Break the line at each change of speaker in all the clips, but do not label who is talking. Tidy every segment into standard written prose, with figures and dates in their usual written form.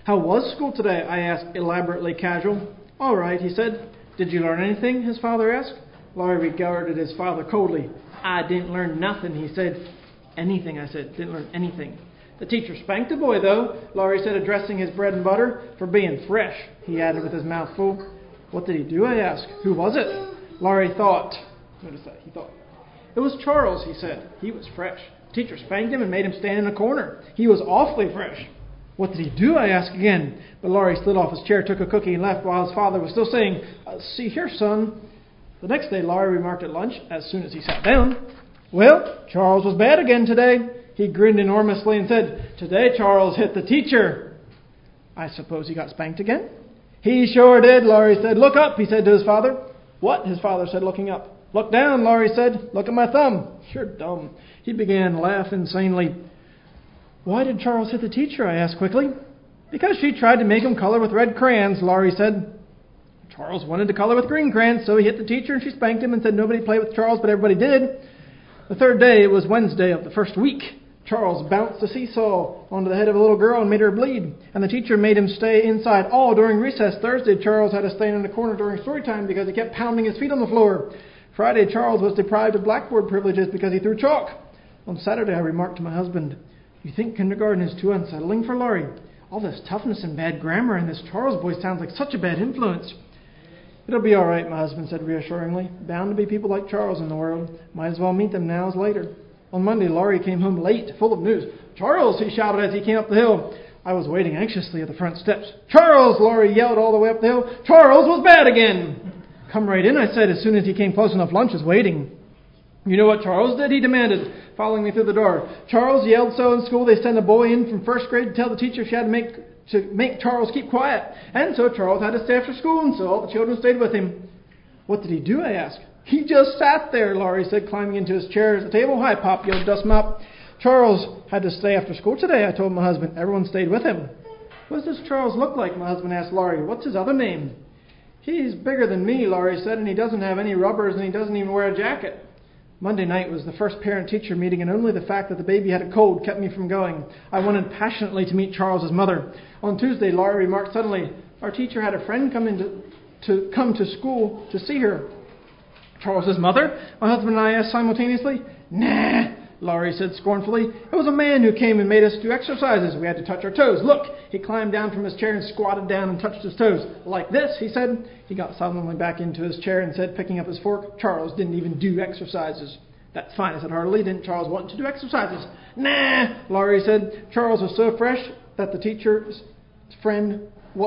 How was school today? I asked, elaborately casual. All right, he said. Did you learn anything? His father asked. Laurie regarded his father coldly. I didn't learn nothing, he said. Anything, I said. Didn't learn anything. The teacher spanked the boy, though, Laurie said, addressing his bread and butter, for being fresh, he added with his mouth full. What did he do, I asked. Who was it? Laurie thought. Notice that, he thought. It was Charles, he said. He was fresh. The teacher spanked him and made him stand in a corner. He was awfully fresh. What did he do, I asked again. But Laurie slid off his chair, took a cookie, and left while his father was still saying, see here, son. The next day, Laurie remarked at lunch, as soon as he sat down, well, Charles was bad again today. He grinned enormously and said, today Charles hit the teacher. I suppose he got spanked again? He sure did, Laurie said. Look up, he said to his father. What? His father said, looking up. Look down, Laurie said. Look at my thumb. You're dumb. He began to laugh insanely. Why did Charles hit the teacher? I asked quickly. Because she tried to make him color with red crayons, Laurie said. Charles wanted to color with green crayons, so he hit the teacher and she spanked him and said nobody played with Charles, but everybody did. The third day was Wednesday of the first week. Charles bounced a seesaw onto the head of a little girl and made her bleed, and the teacher made him stay inside all during recess. Thursday, Charles had to stay in the corner during story time because he kept pounding his feet on the floor. Friday, Charles was deprived of blackboard privileges because he threw chalk. On Saturday, I remarked to my husband, you think kindergarten is too unsettling for Laurie? All this toughness and bad grammar, and this Charles boy sounds like such a bad influence. It'll be all right, my husband said reassuringly. Bound to be people like Charles in the world. Might as well meet them now as later. On Monday, Laurie came home late, full of news. Charles, he shouted as he came up the hill. I was waiting anxiously at the front steps. Charles, Laurie yelled all the way up the hill. Charles was bad again. Come right in, I said, as soon as he came close enough. Lunch is waiting. You know what Charles did? He demanded, following me through the door. Charles yelled so in school they sent a boy in from first grade to tell the teacher she had to make Charles keep quiet. And so Charles had to stay after school, and so all the children stayed with him. What did he do, I asked. He just sat there, Laurie said, climbing into his chair at the table. Hi, Pop, yelled Dustmop. Charles had to stay after school today, I told my husband. Everyone stayed with him. What does Charles look like, my husband asked Laurie. What's his other name? He's bigger than me, Laurie said, and he doesn't have any rubbers, and he doesn't even wear a jacket. Monday night was the first parent-teacher meeting, and only the fact that the baby had a cold kept me from going. I wanted passionately to meet Charles's mother. On Tuesday, Laurie remarked suddenly, our teacher had a friend come to school to see her. Charles's mother? My husband and I asked simultaneously. Nah, Laurie said scornfully. It was a man who came and made us do exercises. We had to touch our toes. Look, he climbed down from his chair and squatted down and touched his toes. Like this, he said. He got suddenly back into his chair and said, picking up his fork, Charles didn't even do exercises. That's fine, I said heartily. Didn't Charles want to do exercises? Nah, Laurie said. Charles was so fresh that the teacher's friend...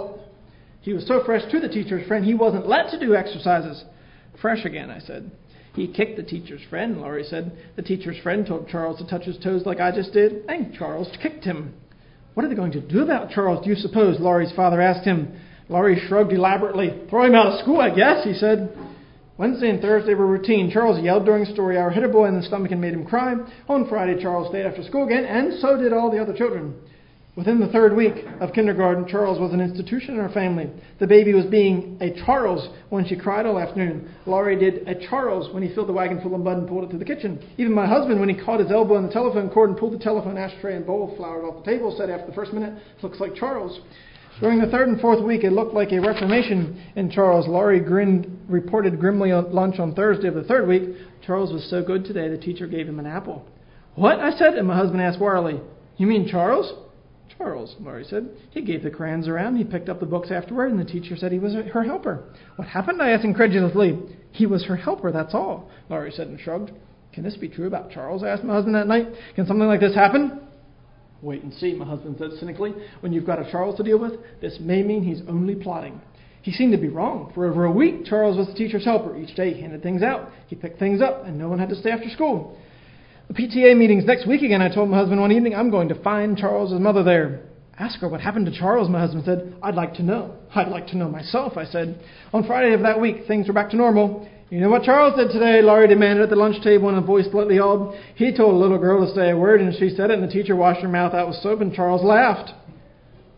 He was so fresh to the teacher's friend, he wasn't let to do exercises. Fresh again, I said. He kicked the teacher's friend, Laurie said. The teacher's friend told Charles to touch his toes like I just did, and Charles kicked him. What are they going to do about Charles, do you suppose? Laurie's father asked him. Laurie shrugged elaborately. Throw him out of school, I guess, he said. Wednesday and Thursday were routine. Charles yelled during story hour, hit a boy in the stomach and made him cry. On Friday, Charles stayed after school again, and so did all the other children. Within the third week of kindergarten, Charles was an institution in our family. The baby was being a Charles when she cried all afternoon. Laurie did a Charles when he filled the wagon full of mud and pulled it to the kitchen. Even my husband, when he caught his elbow in the telephone cord and pulled the telephone ashtray and bowl of flour off the table, said after the first minute, looks like Charles. During the third and fourth week, it looked like a reformation in Charles. Laurie reported grimly at lunch on Thursday of the third week. Charles was so good today, the teacher gave him an apple. What? I said, and my husband asked warily. You mean Charles? Charles, Laurie said. He gave the crayons around. He picked up the books afterward, and the teacher said he was her helper. What happened? I asked incredulously. He was her helper, that's all, Laurie said and shrugged. Can this be true about Charles? I asked my husband that night. Can something like this happen? Wait and see, my husband said cynically. When you've got a Charles to deal with, this may mean he's only plotting. He seemed to be wrong. For over a week, Charles was the teacher's helper. Each day he handed things out. He picked things up, and no one had to stay after school. The PTA meeting's next week again, I told my husband one evening. I'm going to find Charles's mother there. Ask her what happened to Charles, my husband said. I'd like to know. I'd like to know myself, I said. On Friday of that week, things were back to normal. You know what Charles did today? Laurie demanded at the lunch table in a voice slightly awed. He told a little girl to say a word, and she said it, and the teacher washed her mouth out with soap, and Charles laughed.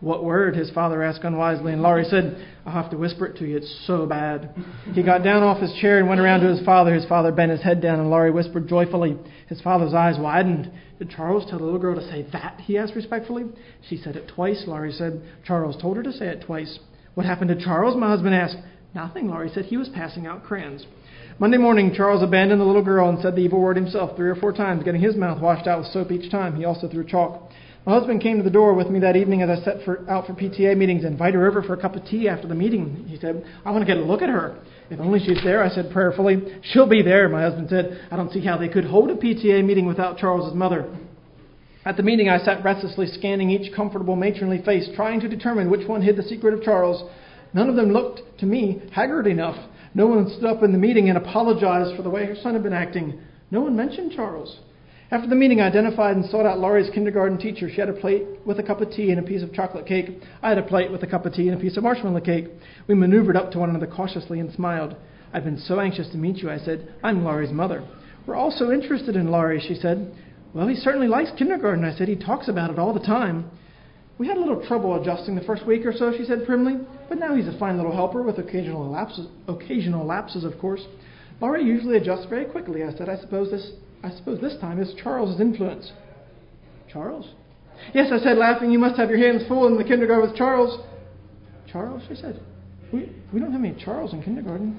"What word?" his father asked unwisely, and Laurie said, "I'll have to whisper it to you. It's so bad." He got down off his chair and went around to his father. His father bent his head down, and Laurie whispered joyfully. His father's eyes widened. "Did Charles tell the little girl to say that?" he asked respectfully. "She said it twice," Laurie said. "Charles told her to say it twice." "What happened to Charles?" my husband asked. "Nothing," Laurie said. "He was passing out crayons." Monday morning, Charles abandoned the little girl and said the evil word himself 3 or 4 times, getting his mouth washed out with soap each time. He also threw chalk. My husband came to the door with me that evening as I set out for PTA meetings. "Invite her over for a cup of tea after the meeting," he said. "I want to get a look at her." "If only she's there," I said prayerfully. "She'll be there," my husband said. "I don't see how they could hold a PTA meeting without Charles's mother." At the meeting, I sat restlessly scanning each comfortable matronly face, trying to determine which one hid the secret of Charles. None of them looked, to me, haggard enough. No one stood up in the meeting and apologized for the way her son had been acting. No one mentioned Charles. After the meeting, I identified and sought out Laurie's kindergarten teacher. She had a plate with a cup of tea and a piece of chocolate cake. I had a plate with a cup of tea and a piece of marshmallow cake. We maneuvered up to one another cautiously and smiled. "I've been so anxious to meet you," I said. "I'm Laurie's mother." "We're all so interested in Laurie," she said. "Well, he certainly likes kindergarten," I said. "He talks about it all the time." "We had a little trouble adjusting the first week or so," she said primly. "But now he's a fine little helper with occasional lapses, of course. Laurie usually adjusts very quickly," I said. I suppose this time is Charles's influence." "Charles?" "Yes," I said, laughing. "You must have your hands full in the kindergarten with Charles." "Charles?" she said. We don't have any Charles in kindergarten."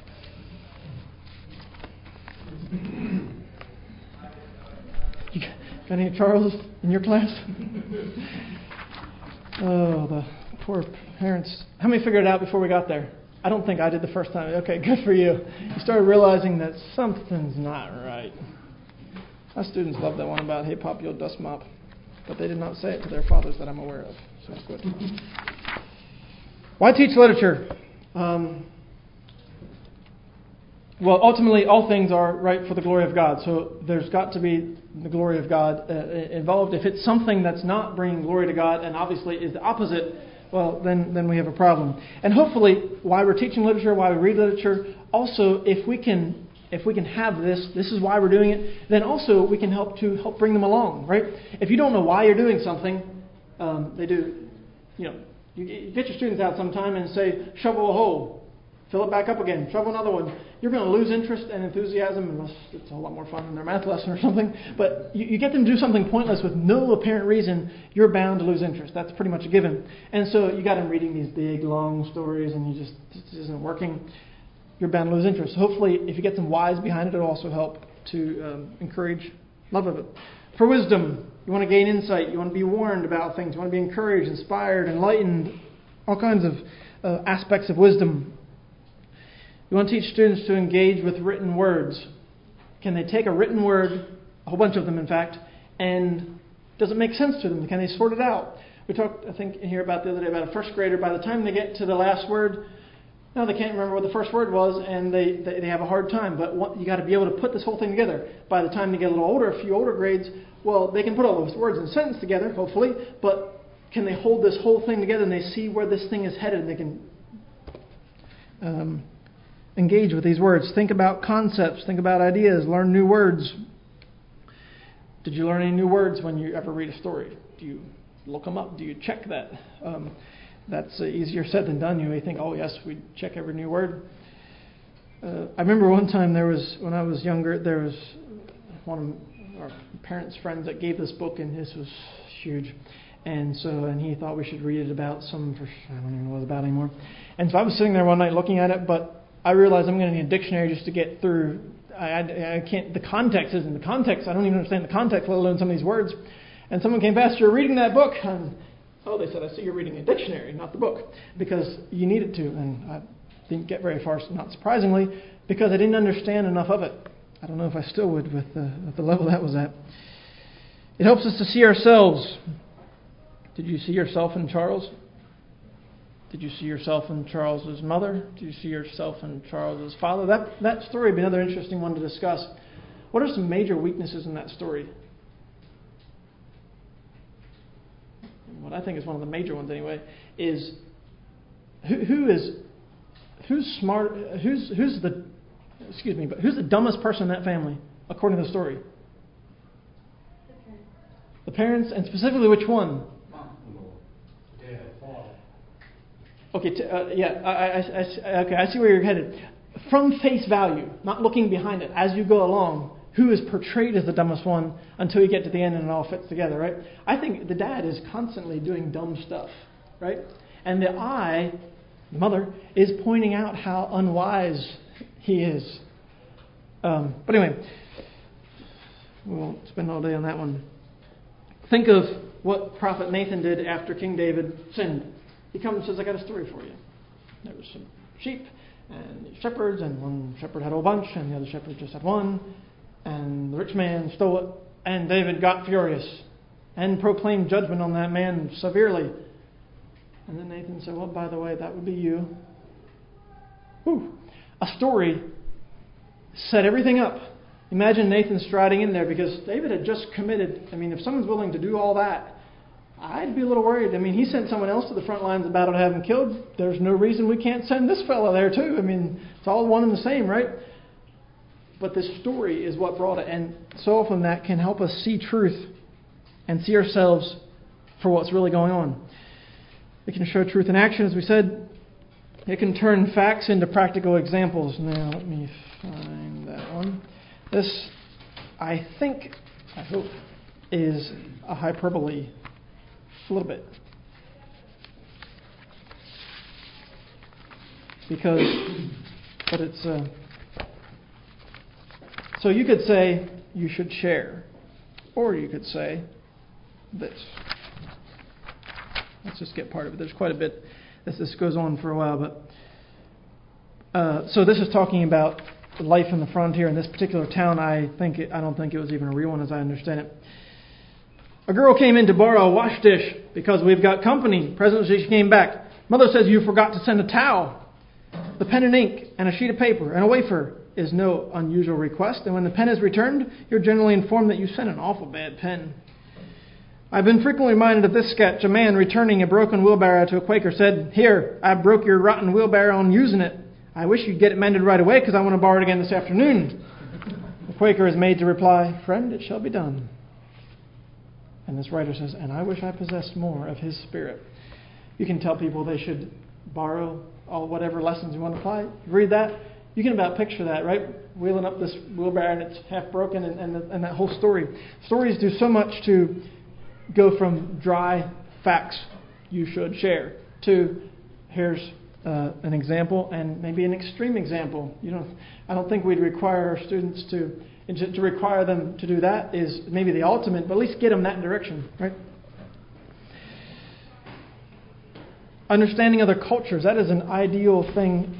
"You got any Charles in your class?" Oh, the poor parents. How many figured it out before we got there? I don't think I did the first time. Okay, good for you. You started realizing that something's not right. My students love that one about, "Hey, Pop, you'll dust mop." But they did not say it to their fathers that I'm aware of. So it's good. Why teach literature? Well, ultimately, all things are right for the glory of God. So there's got to be the glory of God involved. If it's something that's not bringing glory to God and obviously is the opposite, well, then we have a problem. And hopefully, why we're teaching literature, why we read literature, also, if we can have this is why we're doing it, then also we can help bring them along, right? If you don't know why you're doing something, they do, you get your students out sometime and say, "Shovel a hole. Fill it back up again. Shovel another one." You're going to lose interest and enthusiasm unless it's a lot more fun than their math lesson or something. But you get them to do something pointless with no apparent reason, you're bound to lose interest. That's pretty much a given. And so you got them reading these big, long stories and this isn't working. You're bound to lose interest. Hopefully, if you get some whys behind it, it'll also help to encourage love of it. For wisdom, you want to gain insight. You want to be warned about things. You want to be encouraged, inspired, enlightened. All kinds of aspects of wisdom. You want to teach students to engage with written words. Can they take a written word, a whole bunch of them in fact, and does it make sense to them? Can they sort it out? We talked, I think, here about the other day about a first grader. By the time they get to the last word, no, they can't remember what the first word was, and they have a hard time. But you got to be able to put this whole thing together. By the time they get a little older, a few older grades, well, they can put all those words in a sentence together, hopefully. But can they hold this whole thing together and they see where this thing is headed, and they can engage with these words. Think about concepts. Think about ideas. Learn new words. Did you learn any new words when you ever read a story? Do you look them up? Do you check that? That's easier said than done. You may think, "Oh yes, we check every new word." I remember one time when I was younger, there was one of our parents' friends that gave this book, and this was huge. And he thought we should read it about I don't even know what it was about anymore. And so I was sitting there one night looking at it, but I realized I'm going to need a dictionary just to get through. I can't. The context isn't the context. I don't even understand the context, let alone some of these words. And someone came past, "You're reading that book." And, they said, "I see you're reading a dictionary, not the book," because you needed to. And I didn't get very far, not surprisingly, because I didn't understand enough of it. I don't know if I still would with the level that was at. It helps us to see ourselves. Did you see yourself in Charles? Did you see yourself in Charles's mother? Did you see yourself in Charles's father? That story would be another interesting one to discuss. What are some major weaknesses in that story? What I think is one of the major ones anyway is who's the dumbest person in that family according to the story? The parents, and specifically which one? Okay, I see where you're headed. From face value, not looking behind it, as you go along, who is portrayed as the dumbest one until you get to the end and it all fits together, right? I think the dad is constantly doing dumb stuff, right? And the mother, is pointing out how unwise he is. But anyway, we won't spend all day on that one. Think of what Prophet Nathan did after King David sinned. He comes and says, I got a story for you. There was some sheep and shepherds, and one shepherd had a whole bunch, and the other shepherd just had one. And the rich man stole it, and David got furious and proclaimed judgment on that man severely. And then Nathan said, well, by the way, that would be you. Whew. A story set everything up. Imagine Nathan striding in there, because David had just committed. I mean, if someone's willing to do all that, I'd be a little worried. I mean, he sent someone else to the front lines of battle to have him killed. There's no reason we can't send this fellow there too. I mean, it's all one and the same, right? But this story is what brought it. And so often that can help us see truth and see ourselves for what's really going on. It can show truth in action, as we said. It can turn facts into practical examples. Now, let me find that one. This, I hope, is a hyperbole. A little bit. But it's... So you could say you should share. Or you could say this. Let's just get part of it. There's quite a bit. This goes on for a while. But so this is talking about life in the frontier in this particular town. I don't think it was even a real one, as I understand it. A girl came in to borrow a wash dish because we've got company. Presently she came back. Mother says you forgot to send a towel. The pen and ink and a sheet of paper and a wafer is no unusual request. And when the pen is returned, you're generally informed that you sent an awful bad pen. I've been frequently reminded of this sketch. A man returning a broken wheelbarrow to a Quaker said, "Here, I broke your rotten wheelbarrow on using it. I wish you'd get it mended right away because I want to borrow it again this afternoon." The Quaker is made to reply, "Friend, it shall be done." And this writer says, "And I wish I possessed more of his spirit." You can tell people they should borrow all whatever lessons you want to apply. You read that, you can about picture that, right? Wheeling up this wheelbarrow and it's half broken and that whole story. Stories do so much to go from dry facts you should share to here's an example and maybe an extreme example. I don't think we'd require our students to require them to do that is maybe the ultimate, but at least get them that direction, right? Understanding other cultures, that is an ideal thing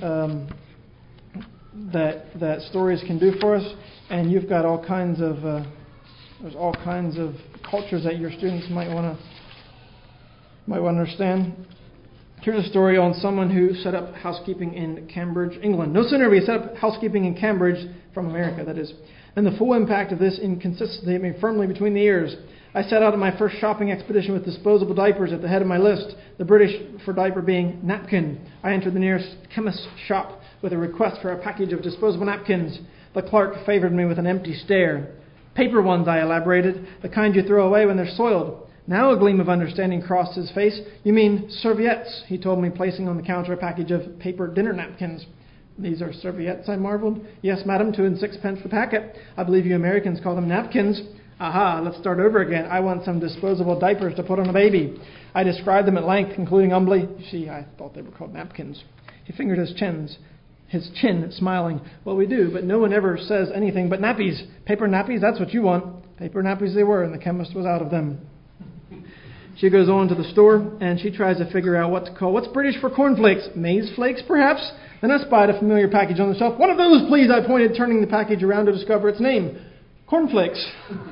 that stories can do for us. And you've got all kinds of there's all kinds of cultures that your students might want to understand. Here's a story on someone who set up housekeeping in Cambridge, England. No sooner have we set up housekeeping in Cambridge, from America that is, than the full impact of this inconsistency hit me firmly between the ears. I set out on my first shopping expedition with disposable diapers at the head of my list, the British for diaper being napkin. I entered the nearest chemist's shop with a request for a package of disposable napkins. The clerk favored me with an empty stare. Paper ones, I elaborated, the kind you throw away when they're soiled. Now a gleam of understanding crossed his face. You mean serviettes, he told me, placing on the counter a package of paper dinner napkins. These are serviettes, I marveled. Yes, madam, 2 and 6 pence the packet. I believe you Americans call them napkins. Aha, let's start over again. I want some disposable diapers to put on a baby. I described them at length, concluding humbly, you see, I thought they were called napkins. He fingered his chin, smiling. Well, we do, but no one ever says anything but nappies. Paper nappies, that's what you want. Paper nappies they were, and the chemist was out of them. She goes on to the store, and she tries to figure out what to call. What's British for cornflakes? Maize flakes, perhaps? Then I spied a familiar package on the shelf. One of those, please, I pointed, turning the package around to discover its name. Cornflakes.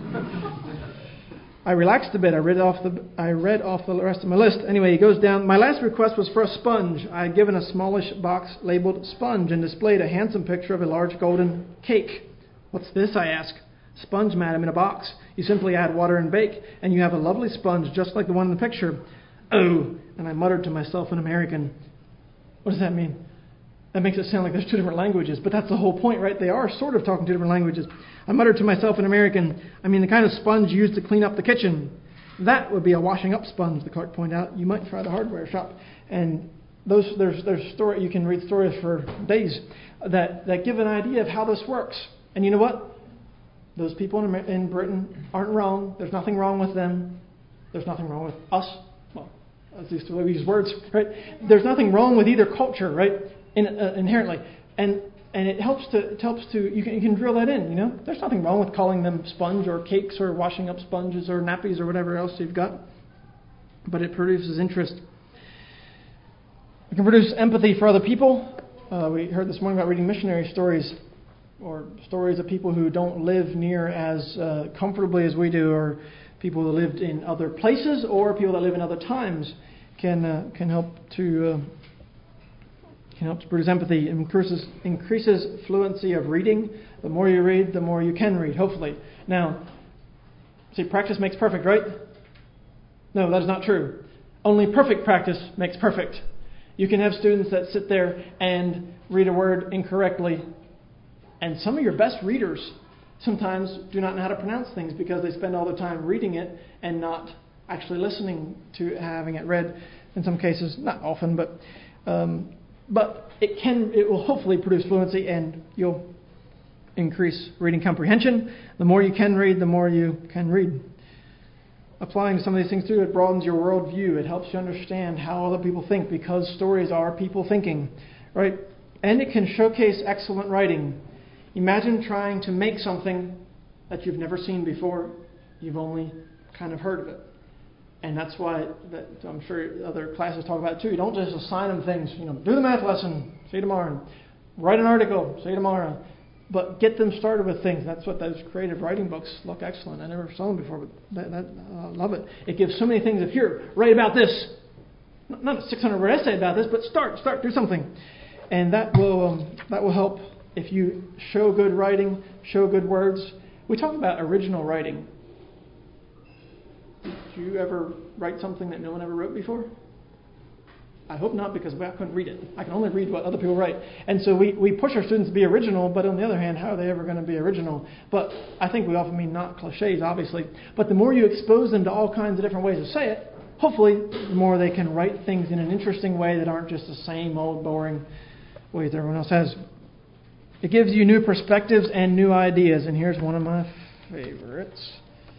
I relaxed a bit. I read off the rest of my list. Anyway, he goes down. My last request was for a sponge. I had given a smallish box labeled sponge and displayed a handsome picture of a large golden cake. What's this, I asked. Sponge, madam, in a box. You simply add water and bake, and you have a lovely sponge just like the one in the picture. Oh, and I muttered to myself in American. What does that mean? That makes it sound like there's 2 different languages, but that's the whole point, right? They are sort of talking 2 different languages. I muttered to myself in American, I mean the kind of sponge used to clean up the kitchen. That would be a washing up sponge, the clerk pointed out. You might try the hardware shop. And there's story, you can read stories for days that give an idea of how this works. And you know what? Those people in Britain aren't wrong. There's nothing wrong with them. There's nothing wrong with us. Well, at least the way we use words, right? There's nothing wrong with either culture, right? Inherently. And it helps to you can drill that in, you know? There's nothing wrong with calling them sponge or cakes or washing up sponges or nappies or whatever else you've got. But it produces interest. It can produce empathy for other people. We heard this morning about reading missionary stories, or stories of people who don't live near as comfortably as we do, or people who lived in other places, or people that live in other times can help to produce empathy. It increases fluency of reading. The more you read, the more you can read, hopefully. Now, see, practice makes perfect, right? No, that is not true. Only perfect practice makes perfect. You can have students that sit there and read a word incorrectly. And some of your best readers sometimes do not know how to pronounce things because they spend all the time reading it and not actually listening to having it read. In some cases, not often, but it will hopefully produce fluency, and you'll increase reading comprehension. The more you can read, the more you can read. Applying some of these things too, it broadens your worldview. It helps you understand how other people think, because stories are people thinking, right? And it can showcase excellent writing. Imagine trying to make something that you've never seen before. You've only kind of heard of it. And that's why, I'm sure other classes talk about it too. You don't just assign them things, do the math lesson, see you tomorrow. Write an article, see you tomorrow. But get them started with things. That's what those creative writing books look excellent. I never saw them before, but I love it. It gives so many things. If here, write about this. Not a 600-word essay about this, but start, do something. And that will help if you show good writing, show good words. We talk about original writing. Did you ever write something that no one ever wrote before? I hope not, because I couldn't read it. I can only read what other people write. And so we push our students to be original, but on the other hand, how are they ever going to be original? But I think we often mean not cliches, obviously. But the more you expose them to all kinds of different ways to say it, hopefully the more they can write things in an interesting way that aren't just the same old boring ways everyone else has. It gives you new perspectives and new ideas. And here's one of my favorites.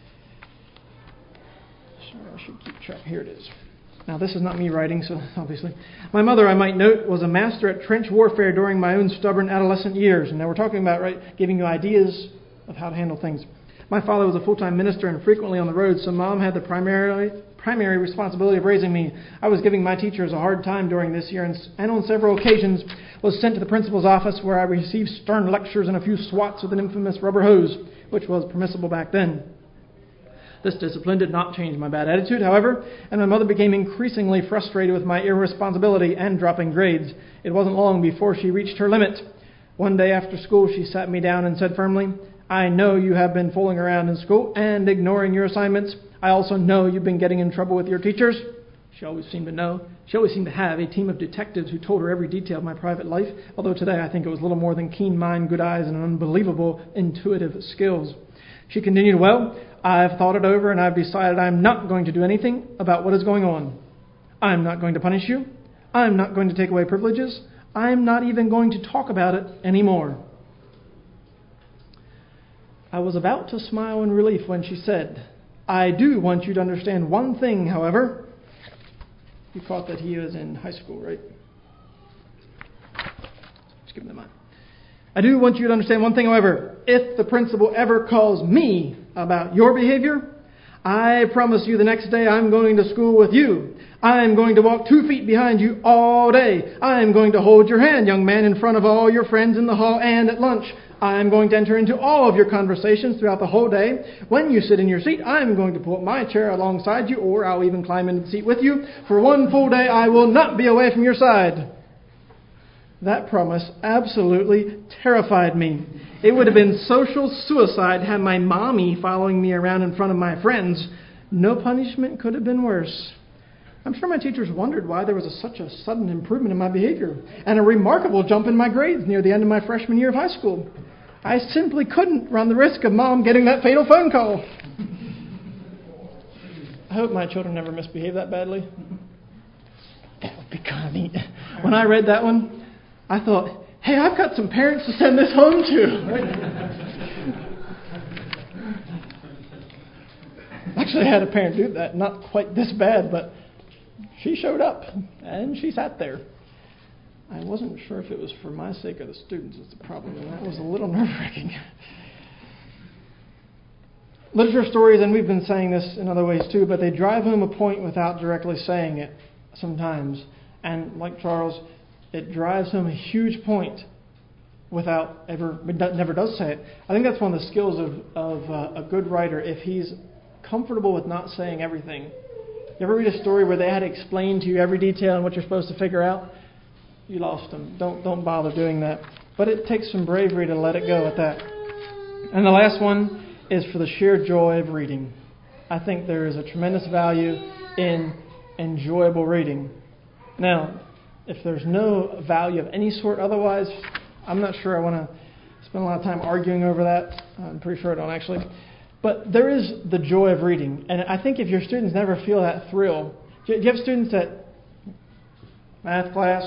Sorry, I should keep track. Here it is. Now, this is not me writing, so obviously. My mother, I might note, was a master at trench warfare during my own stubborn adolescent years. And now we're talking about, right, giving you ideas of how to handle things. My father was a full-time minister and frequently on the road, so Mom had the primary responsibility of raising me. I was giving my teachers a hard time during this year, and on several occasions was sent to the principal's office, where I received stern lectures and a few swats with an infamous rubber hose, which was permissible back then. This discipline did not change my bad attitude, however, and my mother became increasingly frustrated with my irresponsibility and dropping grades. It wasn't long before she reached her limit. One day after school, she sat me down and said firmly, "I know you have been fooling around in school and ignoring your assignments. I also know you've been getting in trouble with your teachers." She always seemed to know. She always seemed to have a team of detectives who told her every detail of my private life, although today I think it was little more than keen mind, good eyes, and unbelievable intuitive skills. She continued, "Well, I've thought it over and I've decided I'm not going to do anything about what is going on. I'm not going to punish you. I'm not going to take away privileges. I'm not even going to talk about it anymore." I was about to smile in relief when she said, "I do want you to understand one thing, however." You caught that he was in high school, right? Just give him the mic. "I do want you to understand one thing, however. If the principal ever calls me about your behavior, I promise you the next day I'm going to school with you. I'm going to walk 2 feet behind you all day. I'm going to hold your hand, young man, in front of all your friends in the hall and at lunch. I'm going to enter into all of your conversations throughout the whole day. When you sit in your seat, I'm going to pull up my chair alongside you, or I'll even climb into the seat with you. For 1 full day, I will not be away from your side." That promise absolutely terrified me. It would have been social suicide had my mommy following me around in front of my friends. No punishment could have been worse. I'm sure my teachers wondered why there was such a sudden improvement in my behavior and a remarkable jump in my grades near the end of my freshman year of high school. I simply couldn't run the risk of Mom getting that fatal phone call. I hope my children never misbehave that badly. That would be kind of neat. When I read that one, I thought, hey, I've got some parents to send this home to. Right? Actually, I had a parent do that. Not quite this bad, but she showed up and she sat there. I wasn't sure if it was for my sake or the students. It's the problem, and that was a little nerve-wracking. Literature stories, and we've been saying this in other ways too, but they drive home a point without directly saying it sometimes. And like Charles, it drives home a huge point without never does say it. I think that's one of the skills of a good writer, if he's comfortable with not saying everything. You ever read a story where they had to explain to you every detail and what you're supposed to figure out? You lost them. Don't bother doing that. But it takes some bravery to let it go at that. And the last one is for the sheer joy of reading. I think there is a tremendous value in enjoyable reading. Now, if there's no value of any sort otherwise, I'm not sure I want to spend a lot of time arguing over that. I'm pretty sure I don't actually. But there is the joy of reading. And I think if your students never feel that thrill, do you have students at math class?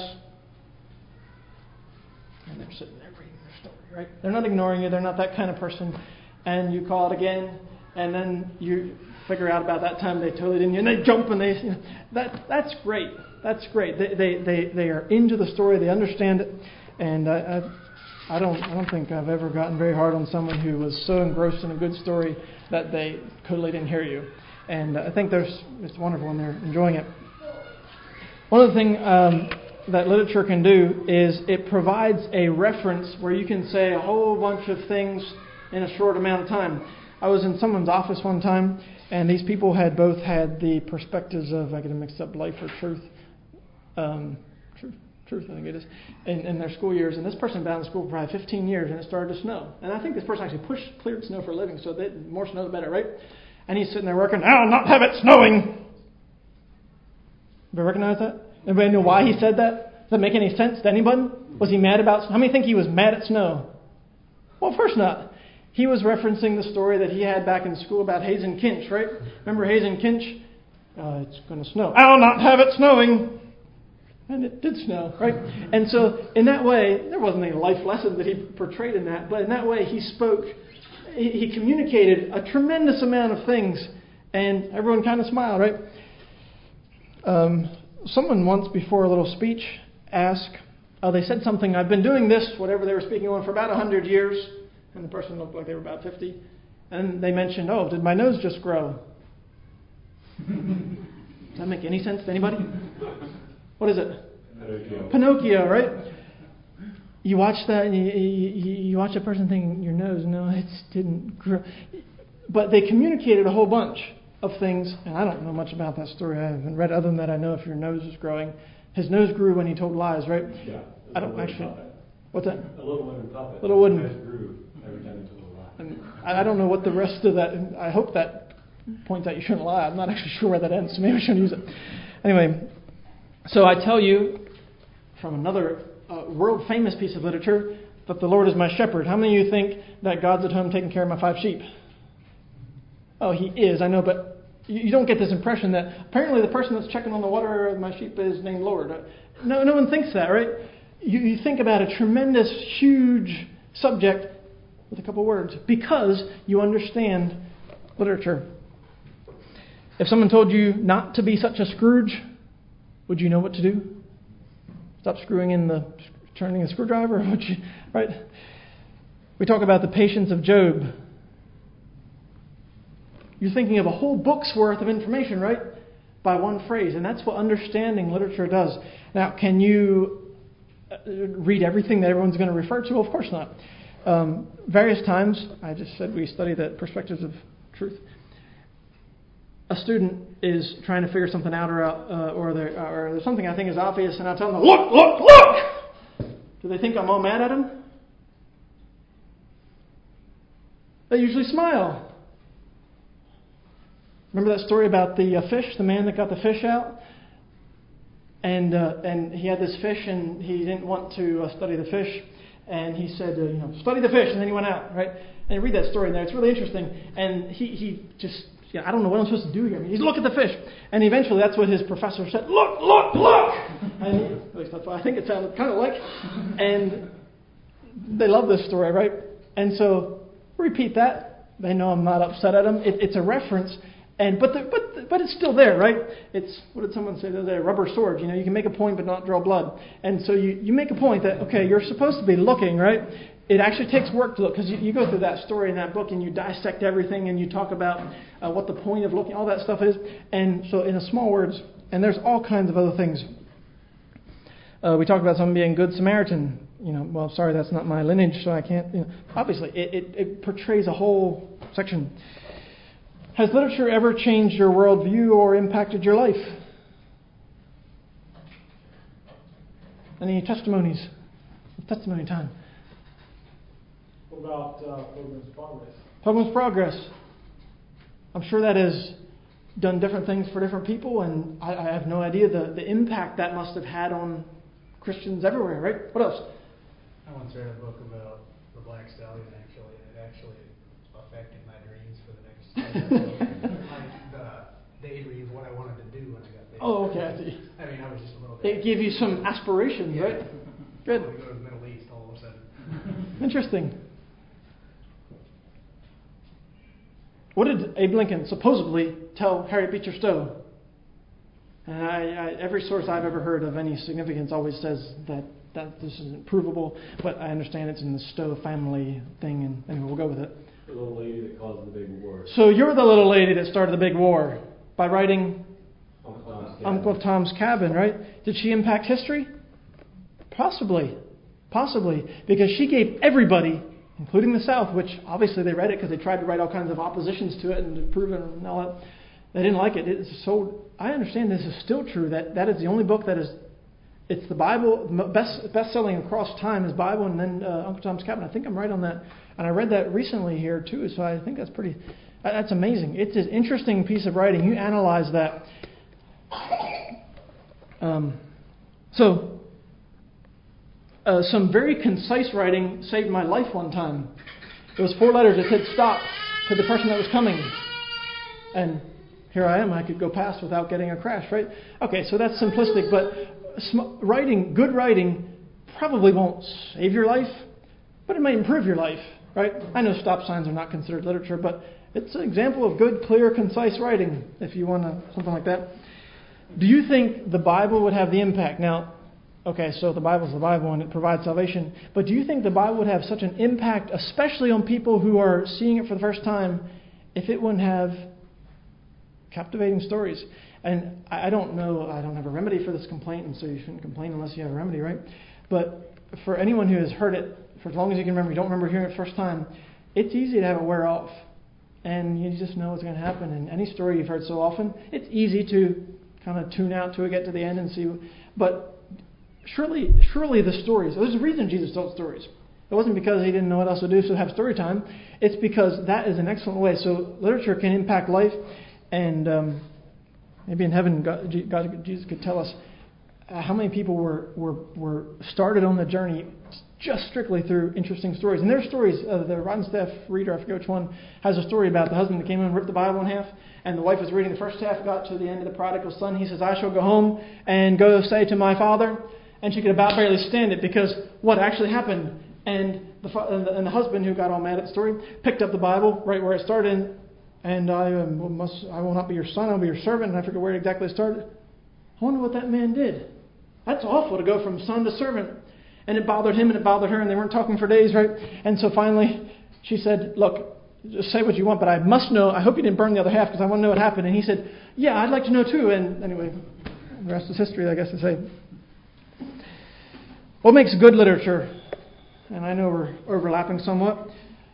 And they're sitting there reading their story, right? They're not ignoring you. They're not that kind of person. And you call it again, and then you figure out about that time they totally didn't. And they jump and that's great. That's great. They are into the story. They understand it. And I don't think I've ever gotten very hard on someone who was so engrossed in a good story that they totally didn't hear you. And I think it's wonderful when they're enjoying it. One of the things that literature can do is it provides a reference where you can say a whole bunch of things in a short amount of time. I was in someone's office one time, and these people had both had the perspectives of, I get them mixed up, life or truth. Truth, I think it is, in their school years. And this person had been in school for probably 15 years, and it started to snow. And I think this person actually cleared snow for a living, so the more snow, the better, right? And he's sitting there working, I'll not have it snowing. Anybody recognize that? Anybody know why he said that? Does that make any sense to anybody? Was he mad about snow? How many think he was mad at snow? Well, of course not. He was referencing the story that he had back in school about Hazen Kinch, right? Remember Hazen Kinch? It's going to snow. I'll not have it snowing. And it did snow, right? And so in that way, there wasn't any life lesson that he portrayed in that, but in that way he spoke, he communicated a tremendous amount of things, and everyone kind of smiled, right? Someone once before a little speech asked, they said something, I've been doing this, whatever they were speaking on, for about 100 years, and the person looked like they were about 50, and they mentioned, did my nose just grow? Does that make any sense to anybody? What is it? Pinocchio, right? You watch that and you watch a person thinking, your nose, no, it didn't grow. But they communicated a whole bunch of things, and I don't know much about that story. I haven't read other than that I know if your nose is growing. His nose grew when he told lies, right?
Yeah.
I don't actually. What's that?
A little wooden puppet.
Little wooden.
His nose grew every time he told a lie.
And I don't know what the rest of that. I hope that points out you shouldn't lie. I'm not actually sure where that ends, so maybe I shouldn't use it. Anyway. So I tell you from another world-famous piece of literature that the Lord is my shepherd. How many of you think that God's at home taking care of my 5 sheep? Oh, he is, I know, but you don't get this impression that apparently the person that's checking on the water of my sheep is named Lord. No one thinks that, right? You think about a tremendous, huge subject with a couple words because you understand literature. If someone told you not to be such a Scrooge, would you know what to do? Stop turning the screwdriver? Right? We talk about the patience of Job. You're thinking of a whole book's worth of information, right? By one phrase. And that's what understanding literature does. Now, can you read everything that everyone's going to refer to? Of course not. Various times, I just said we study the perspectives of truth. A student is trying to figure something out or there's something I think is obvious, and I tell them, look! Do they think I'm all mad at them? They usually smile. Remember that story about the fish, the man that got the fish out? And he had this fish, and he didn't want to study the fish. And he said, study the fish, and then he went out, right? And you read that story in there. It's really interesting. And he just I don't know what I'm supposed to do here. He's look at the fish. And eventually that's what his professor said, look, look, look! And at least that's what I think it sounded kind of like. And they love this story, right? And so repeat that. They know I'm not upset at them. It's a reference. But it's still there, right? It's, what did someone say the other day? Rubber swords. You can make a point but not draw blood. And so you make a point that, okay, you're supposed to be looking, right? It actually takes work to look, because you go through that story in that book and you dissect everything and you talk about what the point of looking, all that stuff is. And so in small words, and there's all kinds of other things. We talked about someone being good Samaritan. Well, sorry, that's not my lineage, so I can't. Obviously, it portrays a whole section. Has literature ever changed your worldview or impacted your life? Any testimonies? Testimony time.
What about Pilgrim's Progress?
Pilgrim's Progress. I'm sure that has done different things for different people, and I have no idea the impact that must have had on Christians everywhere, right? What else?
I once read a book about the Black Stallion, actually, and it actually affected my dreams for the next like the daydream of what I wanted to do when I got there.
Oh, okay, I see.
I mean, I was just a little bit...
It gave you some aspirations, right? Good.
I want to go to the Middle East all of a sudden.
Interesting. What did Abe Lincoln supposedly tell Harriet Beecher Stowe? And every source I've ever heard of any significance always says that this isn't provable, but I understand it's in the Stowe family thing, and anyway, we'll go with it.
The little lady that caused the big war.
So you're the little lady that started the big war by writing Uncle Tom's Cabin, right? Did she impact history? Possibly, because she gave everybody, including the South, which obviously they read it because they tried to write all kinds of oppositions to it and to prove it and all that. They didn't like it. It's so I understand this is still true. That is the only book that is. It's the Bible. Best selling across time is Bible, and then Uncle Tom's Cabin. I think I'm right on that. And I read that recently here too. So I think that's amazing. It's an interesting piece of writing. You analyze that. Some very concise writing saved my life one time. It was 4 letters that said stop to the person that was coming. And here I am. I could go past without getting a crash, right? Okay, so that's simplistic. But good writing probably won't save your life, but it might improve your life, right? I know stop signs are not considered literature, but it's an example of good, clear, concise writing, if you want something like that. Do you think the Bible would have the impact? Now, okay, so the Bible's the Bible and it provides salvation. But do you think the Bible would have such an impact, especially on people who are seeing it for the first time, if it wouldn't have captivating stories? And I don't know, I don't have a remedy for this complaint, and so you shouldn't complain unless you have a remedy, right? But for anyone who has heard it for as long as you can remember, you don't remember hearing it the first time, it's easy to have it wear off. And you just know what's going to happen. And any story you've heard so often, it's easy to kind of tune out to it, get to the end and see. But surely the stories, there's a reason Jesus told stories. It wasn't because he didn't know what else to do, so have story time. It's because that is an excellent way. So literature can impact life. And maybe in heaven, Jesus could tell us how many people were started on the journey just strictly through interesting stories. And there are stories, the Rotten Staff reader, I forget which one, has a story about the husband that came in and ripped the Bible in half, and the wife was reading the first half, got to the end of the prodigal son. He says, I shall go home and go say to my father. And she could about barely stand it because what actually happened. And the husband, who got all mad at the story, picked up the Bible right where it started, and I will not be your son, I will be your servant. And I forget where exactly it started. I wonder what that man did. That's awful to go from son to servant. And it bothered him and it bothered her, and they weren't talking for days, right? And so finally she said, look, just say what you want, but I must know, I hope you didn't burn the other half because I want to know what happened. And he said, yeah, I'd like to know too. And anyway, the rest is history, I guess to say. What makes good literature? And I know we're overlapping somewhat.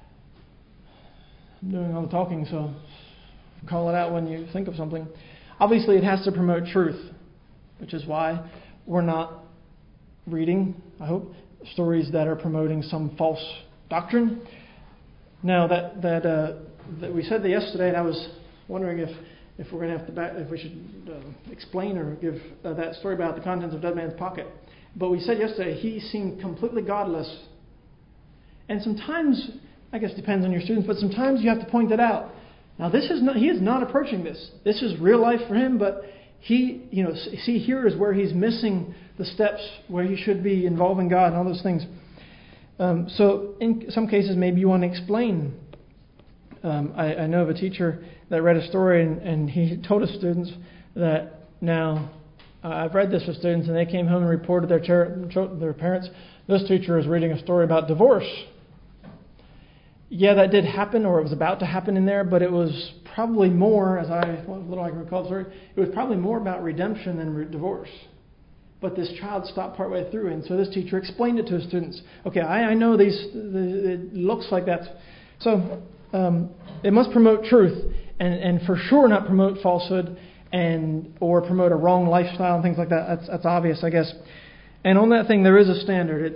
I'm doing all the talking, so call it out when you think of something. Obviously, it has to promote truth, which is why we're not reading, I hope, stories that are promoting some false doctrine. Now, that we said that yesterday, and I was wondering if we're going to have to if we should explain or give that story about the contents of Dead Man's Pocket. But we said yesterday he seemed completely godless, and sometimes, I guess it depends on your students, but sometimes you have to point that out. Now he is not approaching this. This is real life for him, but here is where he's missing the steps where he should be involving God and all those things. So in some cases, maybe you want to explain. I know of a teacher that read a story and he told his students that now, I've read this with students and they came home and reported their parents, this teacher is reading a story about divorce. Yeah, that did happen, or it was about to happen in there, but it was probably more, little I can recall the story, it was probably more about redemption than divorce. But this child stopped partway through, and so this teacher explained it to his students. Okay, I know it looks like that. So it must promote truth, and for sure not promote falsehood, or promote a wrong lifestyle and things like that. That's obvious, I guess. And on that thing, there is a standard.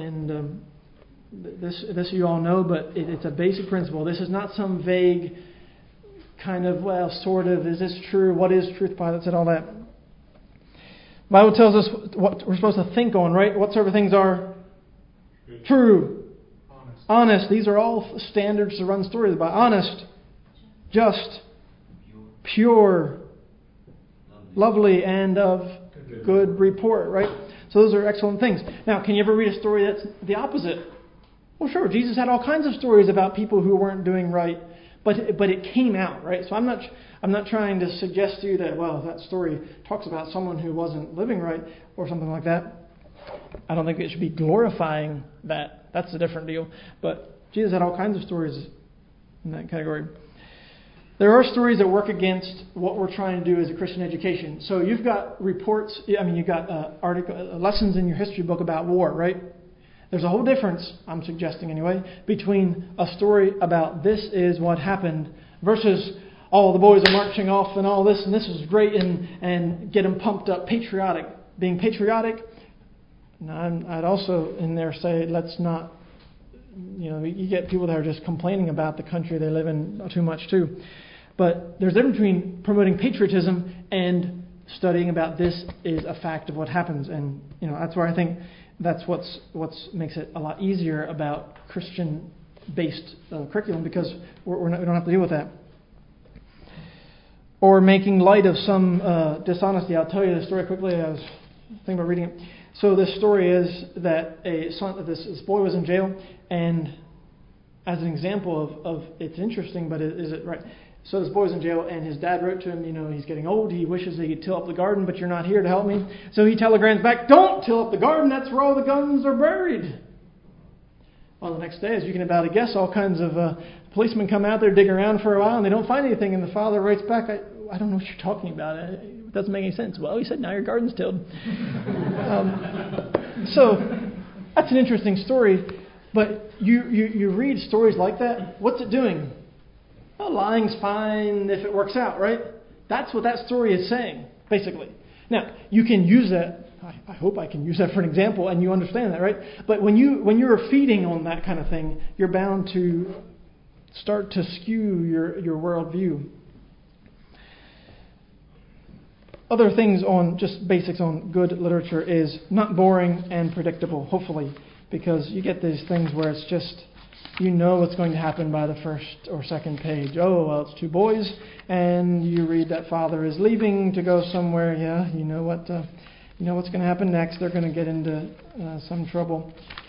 This you all know, but it's a basic principle. This is not some vague kind of, sort of, is this true? What is truth? Pilate said all that. The Bible tells us what we're supposed to think on, right? What sort of things are true, honest. These are all standards to run stories by. Honest, just, pure, lovely, and of good report, right? So those are excellent things. Now, can you ever read a story that's the opposite? Well, sure. Jesus had all kinds of stories about people who weren't doing right, but it came out, right? So I'm not trying to suggest to you that, that story talks about someone who wasn't living right or something like that. I don't think it should be glorifying that. That's a different deal. But Jesus had all kinds of stories in that category. There are stories that work against what we're trying to do as a Christian education. So you've got reports, you've got lessons in your history book about war, right? There's a whole difference, I'm suggesting anyway, between a story about this is what happened versus all the boys are marching off and all this and this is great and get them pumped up, patriotic. Being patriotic, I'd also in there say let's not, you get people that are just complaining about the country they live in too much too. But there's a difference between promoting patriotism and studying about this is a fact of what happens. And that's where I think that's what makes it a lot easier about Christian-based curriculum, because we don't have to deal with that. Or making light of some dishonesty. I'll tell you the story quickly. I was thinking about reading it. So this story is that this boy was in jail, and as an example of it's interesting, but is it right? So this boy was in jail, and his dad wrote to him, he's getting old, he wishes he could till up the garden, but you're not here to help me. So he telegrams back, don't till up the garden, that's where all the guns are buried. Well, the next day, as you can about guess, all kinds of policemen come out there, dig around for a while, and they don't find anything, and the father writes back, I don't know what you're talking about. It doesn't make any sense. Well, he said, now your garden's tilled. So that's an interesting story, but you read stories like that, what's it doing? Well, lying's fine if it works out, right? That's what that story is saying, basically. Now, you can use that. I hope I can use that for an example, and you understand that, right? But when you're feeding on that kind of thing, you're bound to start to skew your worldview. Other things on just basics on good literature is not boring and predictable, hopefully, because you get these things where it's just, what's going to happen by the first or second page. Oh, well, it's two boys, and you read that father is leaving to go somewhere. Yeah, what's going to happen next. They're going to get into some trouble.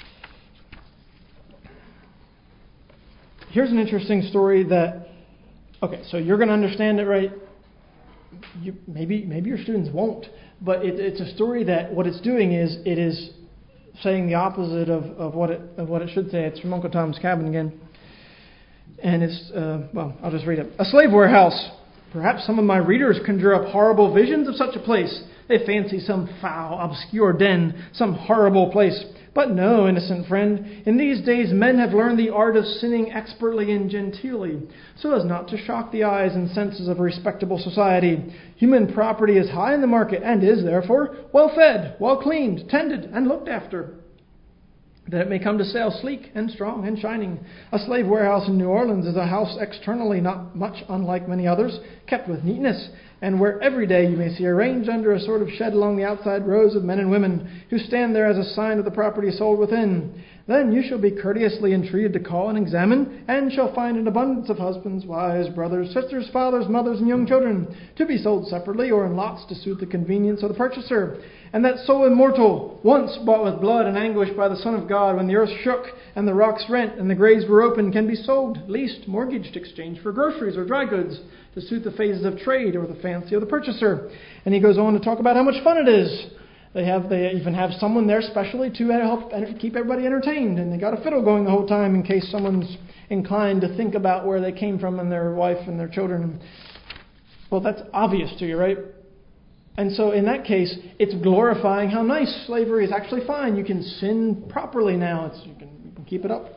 Here's an interesting story that, so you're going to understand it, right? Maybe your students won't, but it's a story that what it's doing is it is saying the opposite of what it should say. It's from Uncle Tom's Cabin again. And it's, I'll just read it. A slave warehouse. Perhaps some of my readers conjure up horrible visions of such a place. They fancy some foul, obscure den, some horrible place. But no, innocent friend, in these days men have learned the art of sinning expertly and genteelly, so as not to shock the eyes and senses of respectable society. Human property is high in the market, and is, therefore, well fed, well cleaned, tended, and looked after, that it may come to sale sleek and strong and shining. A slave warehouse in New Orleans is a house externally not much unlike many others, kept with neatness, and where every day you may see arranged under a sort of shed along the outside rows of men and women who stand there as a sign of the property sold within. Then you shall be courteously entreated to call and examine, and shall find an abundance of husbands, wives, brothers, sisters, fathers, mothers, and young children, to be sold separately or in lots to suit the convenience of the purchaser. And that soul immortal, once bought with blood and anguish by the Son of God, when the earth shook and the rocks rent and the graves were open, can be sold, leased, mortgaged, exchanged for groceries or dry goods to suit the phases of trade or the fancy of the purchaser. And he goes on to talk about how much fun it is. They even have someone there specially to help keep everybody entertained. And they got a fiddle going the whole time in case someone's inclined to think about where they came from and their wife and their children. Well, that's obvious to you, right? And so in that case, it's glorifying how nice slavery is actually fine. You can sin properly now. You can keep it up.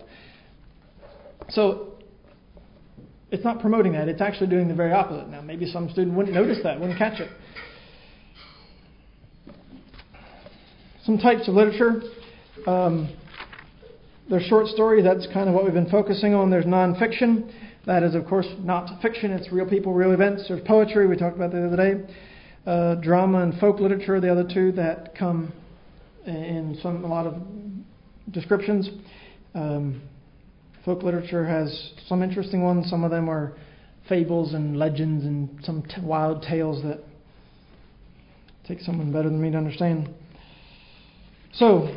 So it's not promoting that. It's actually doing the very opposite. Now, maybe some student wouldn't notice that, wouldn't catch it. Some types of literature. There's short story. That's kind of what we've been focusing on. There's nonfiction. That is, of course, not fiction. It's real people, real events. There's poetry. We talked about that the other day. Drama and folk literature, the other two that come in a lot of descriptions. Folk literature has some interesting ones. Some of them are fables and legends and some wild tales that take someone better than me to understand. So,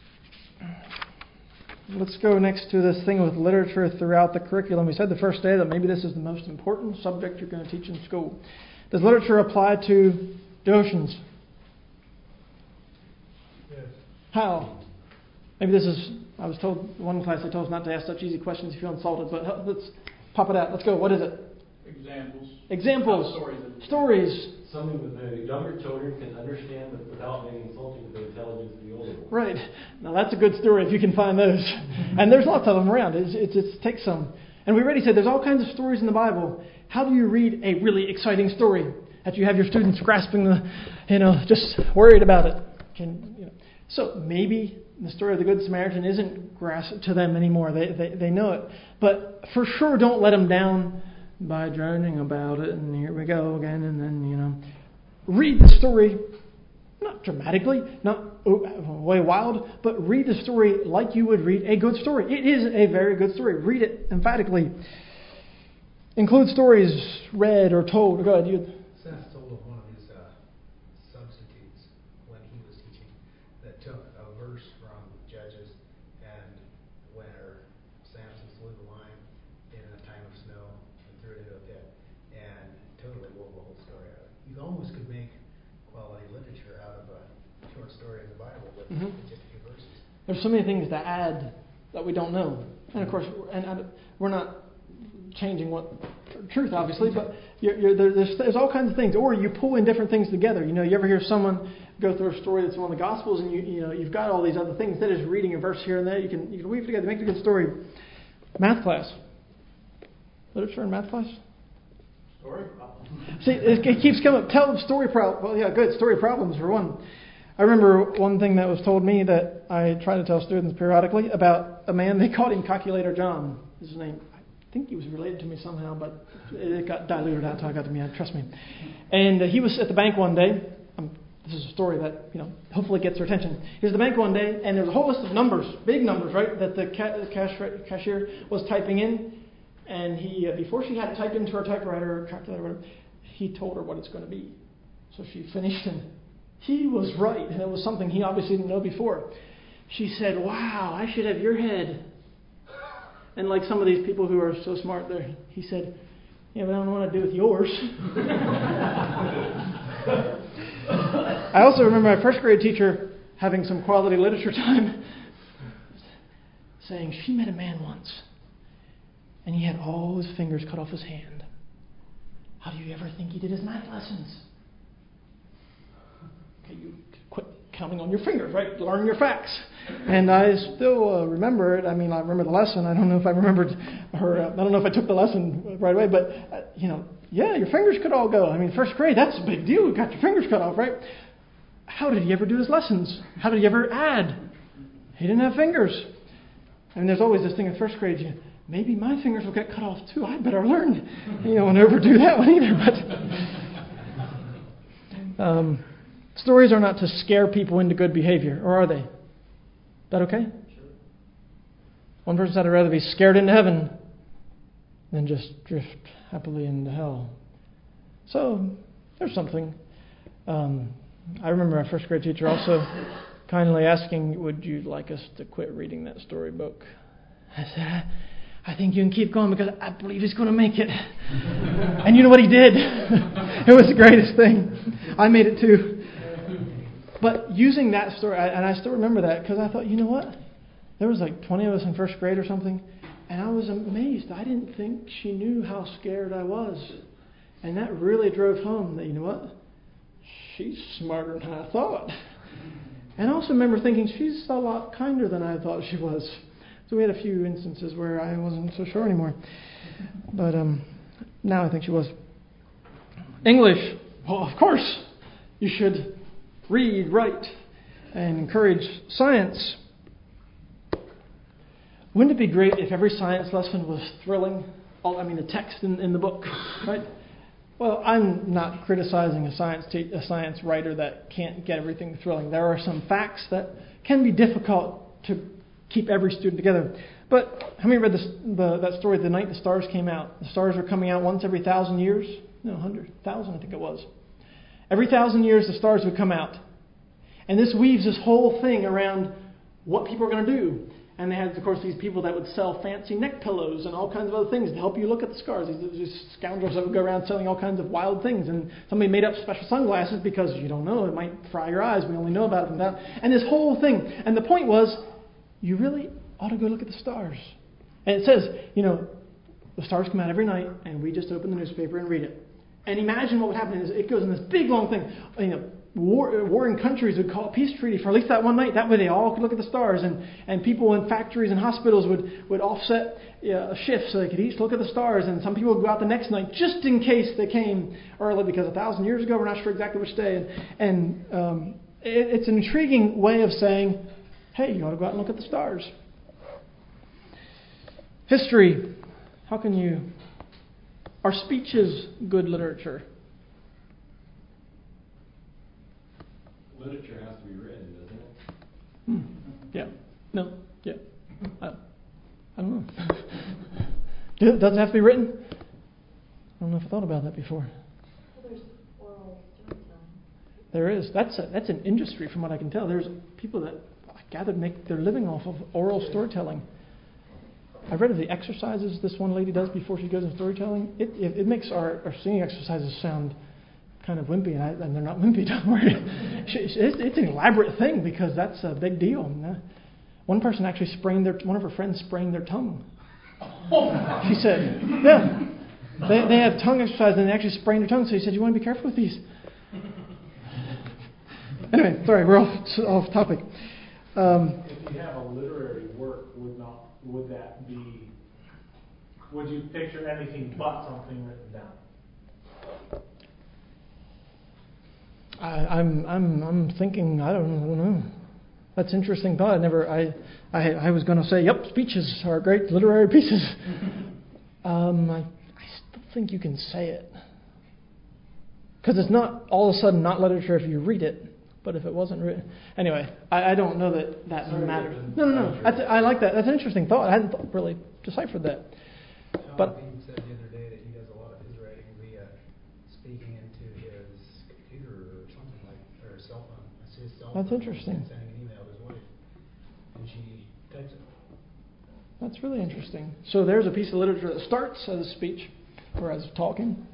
let's go next to this thing with literature throughout the curriculum. We said the first day that maybe this is the most important subject you're going to teach in school. Does literature apply to devotions?
Yes.
How? Maybe this is, I was told, one class they told us not to ask such easy questions if you feel insulted, but let's pop it out. Let's go. What is it? Examples. Stories.
Something that the younger children can understand without being insulting to the intelligence of the older ones.
Right. Now that's a good story if you can find those. And there's lots of them around. It takes some. And we already said there's all kinds of stories in the Bible. How do you read a really exciting story that you have your students grasping just worried about it? So maybe the story of the Good Samaritan isn't grasped to them anymore. They know it. But for sure, don't let them down by droning about it. And here we go again. And then, read the story, not dramatically, not way wild, but read the story like you would read a good story. It is a very good story. Read it emphatically. Include stories read or told. Go ahead,
Seth told of one of his substitutes when he was teaching that took a verse from Judges and where Samson slew the lion in a time of snow and threw it into a pit and totally wove the whole story out of it. You almost could make quality literature out of a short story in the Bible with just a few verses.
There's so many things to add that we don't know. And of course, we're not changing what truth, obviously, but there's all kinds of things. Or you pull in different things together. You ever hear someone go through a story that's one of the Gospels, and you've got all these other things. Instead of just reading a verse here and there, you can weave it together, make a good story. Math class, literature in math class.
Story problems.
See, it keeps coming. Tell them story problems. Well, yeah, good story problems for one. I remember one thing that was told me that I try to tell students periodically about a man. They called him Calculator John. His name. I think he was related to me somehow, but it got diluted out until I got to me. Trust me. And he was at the bank one day. This is a story that hopefully gets their attention. He was at the bank one day, and there was a whole list of numbers, big numbers, right, that the cashier was typing in. And he, before she had to type into her typewriter or calculator, or whatever, he told her what it's going to be. So she finished, and he was right, and it was something he obviously didn't know before. She said, "Wow, I should have your head." And like some of these people who are so smart, he said, "Yeah, but I don't know what to do with yours." I also remember my first grade teacher having some quality literature time saying she met a man once and he had all his fingers cut off his hand. How do you ever think he did his math lessons? Okay, you quit counting on your fingers, right? Learn your facts. And I still remember it. I mean, I remember the lesson. I don't know if I remembered her. I don't know if I took the lesson right away. But, yeah, your fingers could all go. I mean, first grade, that's a big deal. You got your fingers cut off, right? How did he ever do his lessons? How did he ever add? He didn't have fingers. And there's always this thing in first grade. Maybe my fingers will get cut off too. I better learn. You don't want to overdo that one either. Stories are not to scare people into good behavior, or are they? Is that okay?
Sure.
One person said, I'd rather be scared into heaven than just drift happily into hell. So, there's something. I remember my first grade teacher also kindly asking, would you like us to quit reading that storybook? I said, I think you can keep going because I believe he's going to make it. And you know what he did? It was the greatest thing. I made it too. But using that story, and I still remember that because I thought, you know what? There was like 20 of us in first grade or something, and I was amazed. I didn't think she knew how scared I was. And that really drove home that, you know what? She's smarter than I thought. And I also remember thinking she's a lot kinder than I thought she was. So we had a few instances where I wasn't so sure anymore. But now I think she was. English. Well, of course, you should read, write, and encourage science. Wouldn't it be great if every science lesson was thrilling? The text in the book, right? Well, I'm not criticizing a science writer that can't get everything thrilling. There are some facts that can be difficult to keep every student together. But how many read that story the night the stars came out? The stars were coming out once every 1,000 years? No, 100,000 I think it was. Every 1,000 years the stars would come out. And this weaves this whole thing around what people are going to do. And they had, of course, these people that would sell fancy neck pillows and all kinds of other things to help you look at the stars. These scoundrels that would go around selling all kinds of wild things. And somebody made up special sunglasses because you don't know, it might fry your eyes. We only know about it from that. And this whole thing. And the point was, you really ought to go look at the stars. And it says, the stars come out every night, and we just open the newspaper and read it. And imagine what would happen is it goes in this big long thing. Warring countries would call a peace treaty for at least that one night. That way they all could look at the stars. And people in factories and hospitals would offset shifts so they could each look at the stars. And some people would go out the next night just in case they came early because 1,000 years ago, we're not sure exactly which day. And it's an intriguing way of saying, hey, you ought to go out and look at the stars. History. How can you... Are speeches good literature?
Literature has to be written, doesn't it?
Yeah. No. Yeah. I don't know. Does it have to be written? I don't know if I thought about that before.
Well, there's oral storytelling.
There is. That's an industry from what I can tell. There's people that I gather make their living off of oral storytelling. I read of the exercises this one lady does before she goes into storytelling. It makes our singing exercises sound kind of wimpy, and they're not wimpy, don't worry. It's an elaborate thing because that's a big deal. One person actually one of her friends sprained their tongue. She said, yeah, they have tongue exercise and they actually sprained their tongue. So he said, you want to be careful with these. Anyway, sorry, we're off topic.
If you have a literary work, would you picture anything but something written down?
I'm thinking, I don't know. That's an interesting thought. I was going to say, yep, speeches are great literary pieces. I still think you can say it. Because it's not all of a sudden not literature if you read it. But if it wasn't written... Anyway, I don't know that matters. No. I like that. That's an interesting thought. I hadn't really deciphered that. But
He said the other day that he does a lot of his writing via speaking into his computer or something or cell phone. I see his cell phone.
That's interesting.
He's sending an email to his wife, and she types it.
That's really interesting. So there's a piece of literature that starts as a speech or as talking.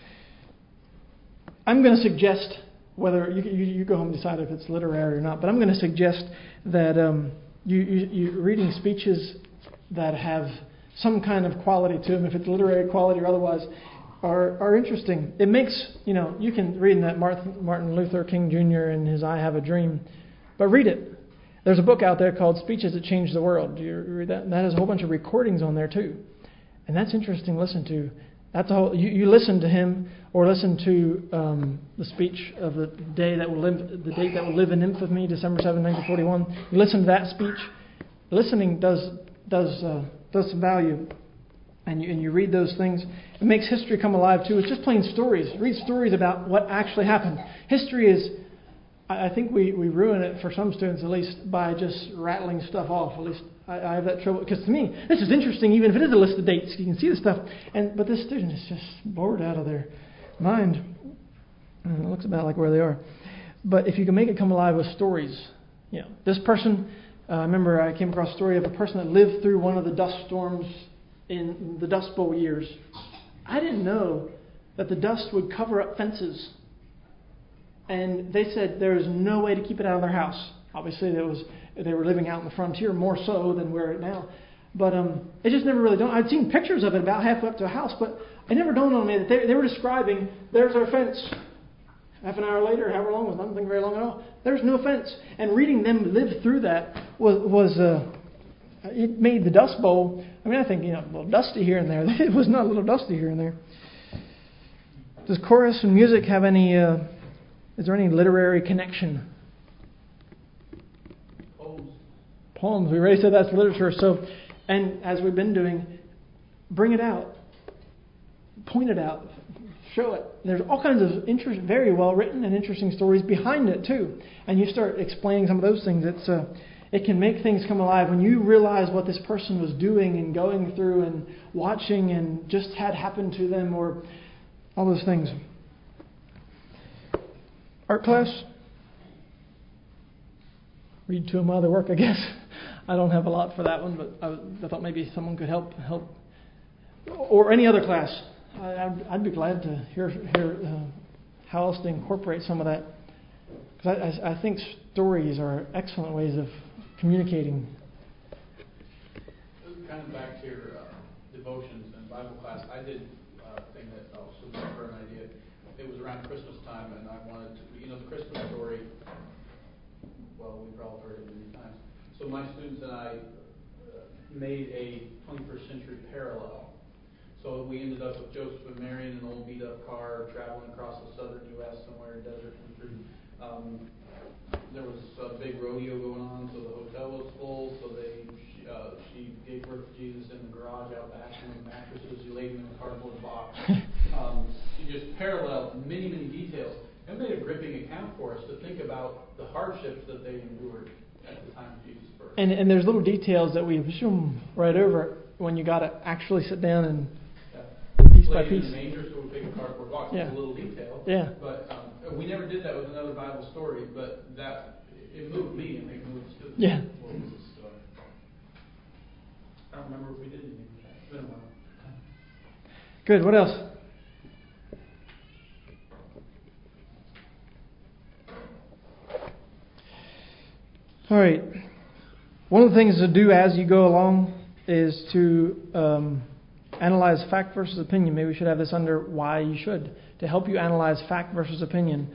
I'm going to suggest, whether you go home and decide if it's literary or not, but I'm going to suggest that you reading speeches that have some kind of quality to them, if it's literary quality or otherwise, are interesting. It makes, you can read in that Martin Luther King Jr. and his I Have a Dream, but read it. There's a book out there called Speeches That Changed the World. Do you read that? And that has a whole bunch of recordings on there too. And that's interesting to listen to. That's a whole, you listen to him or listen to the speech of the date that will live in infamy, December 7, 1941. You listen to that speech. Listening does some value. and you read those things, it makes history come alive too. It's just plain stories. Read stories about what actually happened. History is, I think we ruin it for some students at least by just rattling stuff off. At least I have that trouble, because to me this is interesting even if it is a list of dates. You can see the stuff, but this student is just bored out of their mind. It looks about like where they are. But if you can make it come alive with stories, this person. I remember I came across a story of a person that lived through one of the dust storms in the Dust Bowl years. I didn't know that the dust would cover up fences. And they said there was no way to keep it out of their house. Obviously, they were living out in the frontier more so than where now. But it just never really dawned. I'd seen pictures of it about halfway up to a house, but it never dawned on me that they were describing, there's our fence. Half an hour later, however long, was nothing very long at all. There's no fence. And reading them live through that was it made the Dust Bowl, I think, a little dusty here and there. It was not a little dusty here and there. Does chorus and music have any, is there any literary connection? Poems. We already said that's literature. So, and as we've been doing, bring it out. Point it out. Show it. There's all kinds of very well written and interesting stories behind it too. And you start explaining some of those things. It can make things come alive when you realize what this person was doing and going through and watching and just had happened to them, or all those things. Art class. Read to them while they work, I guess. I don't have a lot for that one, but I thought maybe someone could help. Or any other class. I'd be glad to hear how else to incorporate some of that. Because I think stories are excellent ways of communicating.
Kind of back to your devotions and Bible class, I did a thing that I'll submit for an idea. It was around Christmas time, and I wanted to, the Christmas story, well, we've all heard it many times. So my students and I made a 21st century parallel. So we ended up with Joseph and Mary in an old beat-up car traveling across the southern U.S. somewhere in desert country. There was a big rodeo going on, so the hotel was full. So she gave birth to Jesus in the garage out back with mattresses. She laid him in a cardboard box. She just paralleled many, many details and made a gripping account for us to think about the hardships that they endured at the time of Jesus' birth.
And there's little details that we zoom right over when you got to actually sit down and piece by piece.
In the manger, so we pick a cardboard box.
Yeah.
It's a little detail.
Yeah.
But we never did that with another Bible story, but it moved me and it moved students.
Yeah.
What was this story? I don't remember if we did anything with that. It's been a while.
Good. What else? All right. One of the things to do as you go along is to analyze fact versus opinion. Maybe we should have this under why you should, to help you analyze fact versus opinion.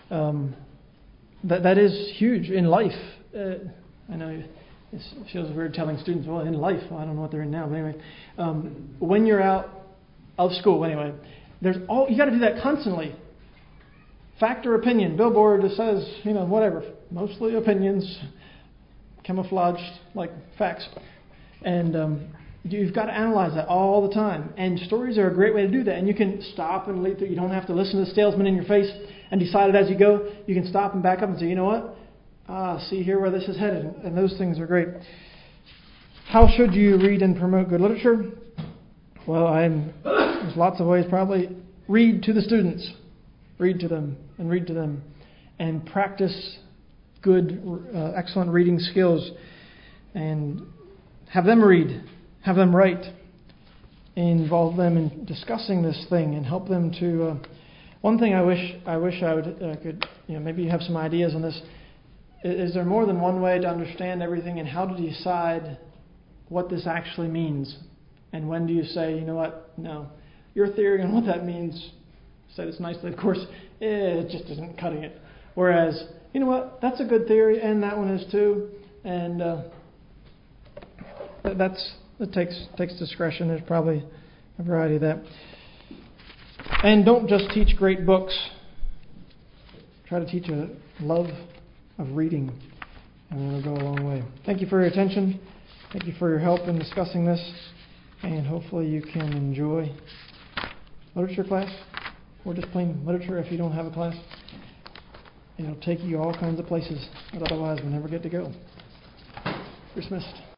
That is huge in life. I know it feels weird telling students, well, in life, well, I don't know what they're in now, but anyway, when you're out of school, anyway, you got to do that constantly. Fact or opinion, billboard that says, whatever, mostly opinions, camouflaged like facts, and you've got to analyze that all the time. And stories are a great way to do that. And you can stop and lead through. You don't have to listen to the salesman in your face and decide it as you go. You can stop and back up and say, you know what? See here where this is headed. And those things are great. How should you read and promote good literature? Well, there's lots of ways probably. Read to the students. Read to them and read to them. And practice good, excellent reading skills. And have them read. Have them write. Involve them in discussing this thing and help them to. One thing I wish I could, maybe you have some ideas on this. Is there more than one way to understand everything, and how to decide what this actually means? And when do you say, you know what, no, your theory on what that means, say this nicely, of course, it just isn't cutting it. Whereas, you know what, that's a good theory, and that one is too, and it takes discretion. There's probably a variety of that. And don't just teach great books. Try to teach a love of reading, and it'll go a long way. Thank you for your attention. Thank you for your help in discussing this. And hopefully you can enjoy literature class, or just plain literature if you don't have a class. It'll take you all kinds of places that otherwise we never get to go. Dismissed.